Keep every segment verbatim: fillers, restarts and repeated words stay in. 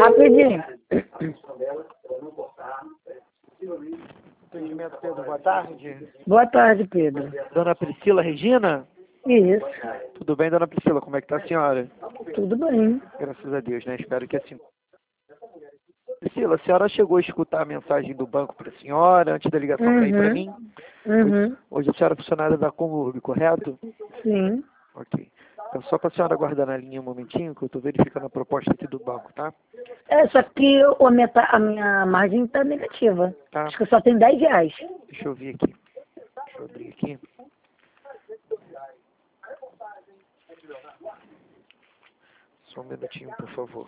Rapidinho. Atendimento, Pedro, boa tarde. Boa tarde, Pedro. Dona Priscila Regina? Isso. Tudo bem, dona Priscila? Como é que tá a senhora? Tudo bem. Graças a Deus, né? Espero que assim. Priscila, a senhora chegou a escutar a mensagem do banco para a senhora antes da ligação Uhum. cair para mim? Uhum. Hoje, hoje a senhora é funcionária da Comurb, correto? Sim. Ok. Então, só para a senhora aguardar na linha um momentinho, que eu estou verificando a proposta aqui do banco, tá? É, só que o- a minha, ta- a minha margem tá negativa. Tá. Acho que só tem dez reais. Deixa eu ver aqui. Deixa eu abrir aqui. Só um minutinho, por favor.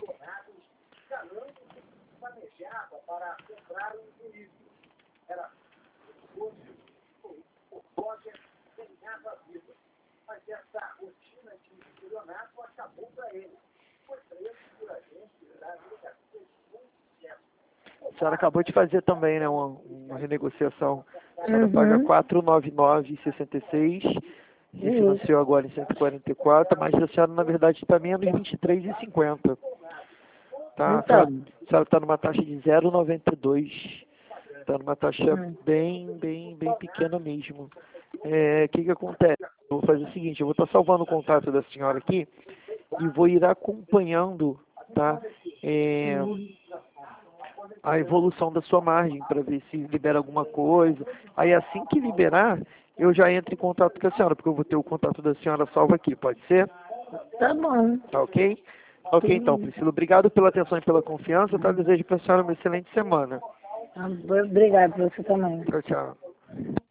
A senhora acabou de fazer também, né, uma, uma renegociação. A senhora Uhum. paga quatrocentos e noventa e nove reais e sessenta e seis centavos, refinanciou agora em cento e quarenta e quatro, mas a senhora, na verdade, está menos vinte e três reais e cinquenta centavos. Tá? A senhora Então. a senhora está numa taxa de zero vírgula noventa e dois. Está numa taxa Hum. bem, bem, bem pequena mesmo. É, o que que acontece? Eu vou fazer o seguinte, eu vou estar salvando o contato da senhora aqui e vou ir acompanhando, tá? É, a evolução da sua margem para ver se libera alguma coisa. Aí assim que liberar, eu já entro em contato com a senhora, porque eu vou ter o contato da senhora salvo aqui, pode ser? Tá bom. Tá ok? Ok então, Priscila, obrigado pela atenção e pela confiança, tá? Desejo para a senhora uma excelente semana. Obrigado, você também. Tchau, tchau.